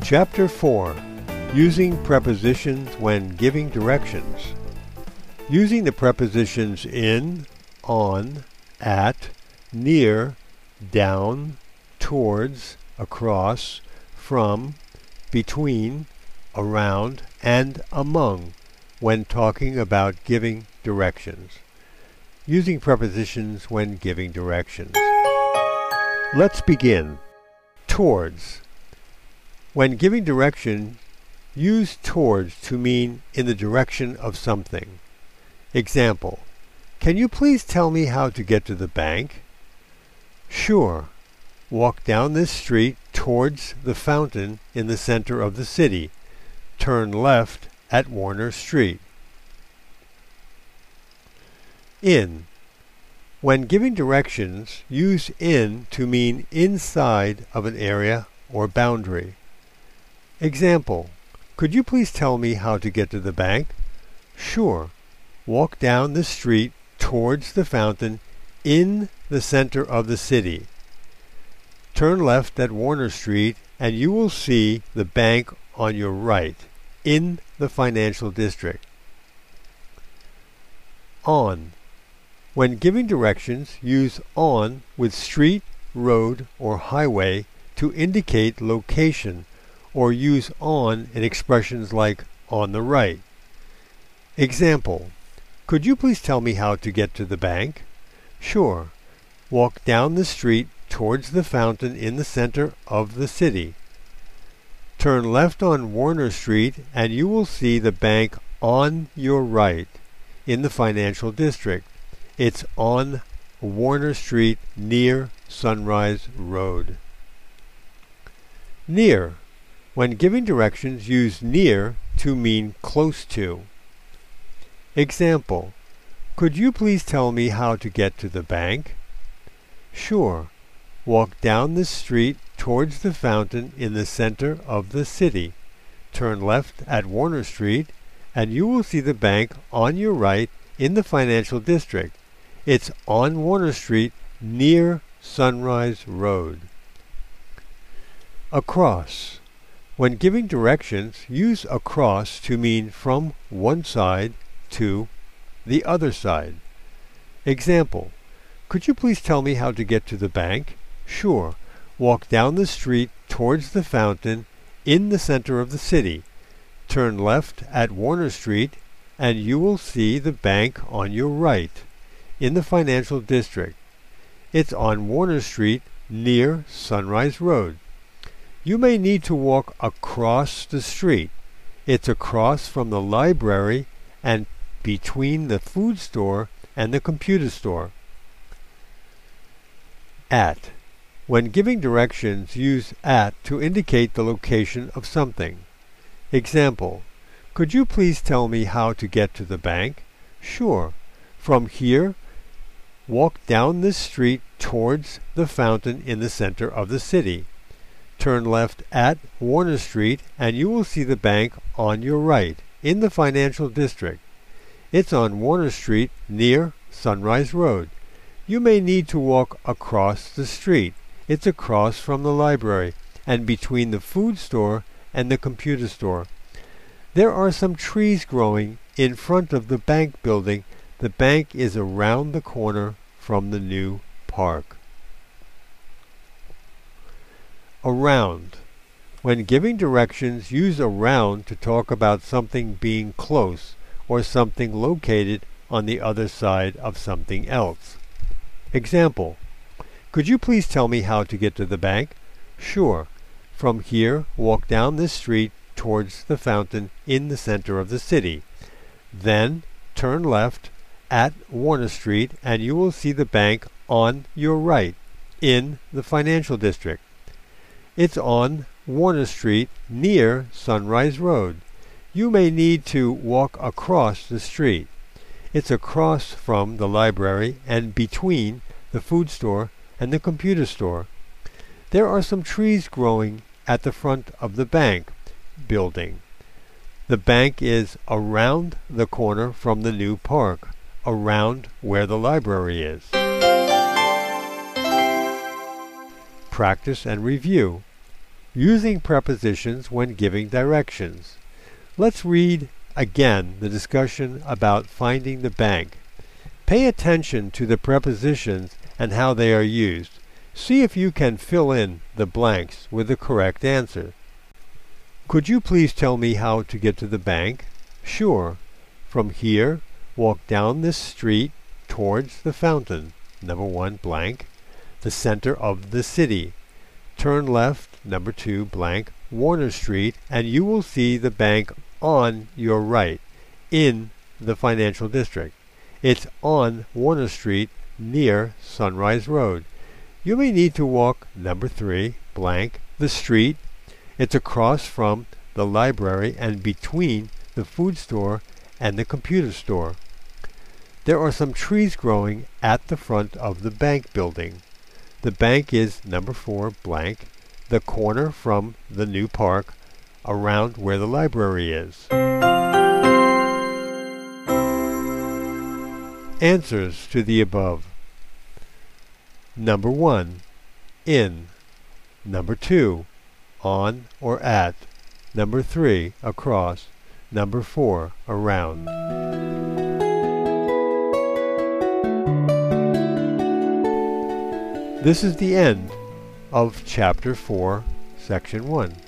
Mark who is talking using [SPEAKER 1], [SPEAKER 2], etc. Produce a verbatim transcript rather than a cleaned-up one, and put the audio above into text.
[SPEAKER 1] Chapter four. Using prepositions when giving directions. Using the prepositions in, on, at, near, down, towards, across, from, between, around, and among when talking about giving directions. Using prepositions when giving directions. Let's begin. Towards. When giving direction, use towards to mean in the direction of something. Example: can you please tell me how to get to the bank? Sure. Walk down this street towards the fountain in the center of the city. Turn left at Warner Street. In. When giving directions, use in to mean inside of an area or boundary. Example: could you please tell me how to get to the bank? Sure. Walk down the street towards the fountain in the center of the city. Turn left at Warner Street and you will see the bank on your right in the financial district. On. When giving directions, use on with street, road, or highway to indicate location, or use on in expressions like on the right. Example: could you please tell me how to get to the bank? Sure. Walk down the street towards the fountain in the center of the city. Turn left on Warner Street and you will see the bank on your right in the financial district. It's on Warner Street near Sunrise Road. Near. When giving directions, use near to mean close to. Example: could you please tell me how to get to the bank? Sure. Walk down the street towards the fountain in the center of the city. Turn left at Warner Street and you will see the bank on your right in the financial district. It's on Warner Street near Sunrise Road. Across. When giving directions, use across to mean from one side to the other side. Example: could you please tell me how to get to the bank? Sure. Walk down the street towards the fountain in the center of the city. Turn left at Warner Street and you will see the bank on your right in the financial district. It's on Warner Street near Sunrise Road. You may need to walk across the street. It's across from the library and between the food store and the computer store. At. When giving directions, use at to indicate the location of something. Example: could you please tell me how to get to the bank? Sure. From here, walk down this street towards the fountain in the center of the city. Turn left at Warner Street and you will see the bank on your right in the financial district. It's on Warner Street near Sunrise Road. You may need to walk across the street. It's across from the library and between the food store and the computer store. There are some trees growing in front of the bank building. The bank is around the corner from the new park. Around. When giving directions, use around to talk about something being close or something located on the other side of something else. Example: could you please tell me how to get to the bank? Sure. From here, walk down this street towards the fountain in the center of the city. Then, turn left at Warner Street and you will see the bank on your right in the financial district. It's on Warner Street near Sunrise Road. You may need to walk across the street. It's across from the library and between the food store and the computer store. There are some trees growing at the front of the bank building. The bank is around the corner from the new park, around where the library is. Practice and review. Using prepositions when giving directions. Let's read again the discussion about finding the bank. Pay attention to the prepositions and how they are used. See if you can fill in the blanks with the correct answer. Could you please tell me how to get to the bank? Sure. From here, walk down this street towards the fountain. Number one, blank. The center of the city. Turn left, number two, blank, Warner Street, and you will see the bank on your right, in the financial district. It's on Warner Street, near Sunrise Road. You may need to walk, number three, blank, the street. It's across from the library and between the food store and the computer store. There are some trees growing at the front of the bank building. The bank is, number four, blank, the corner from the new park around where the library is. Answers to the above. Number one, in. Number two, on or at. Number three, across. Number four, around. This is the end of Chapter four, Section one.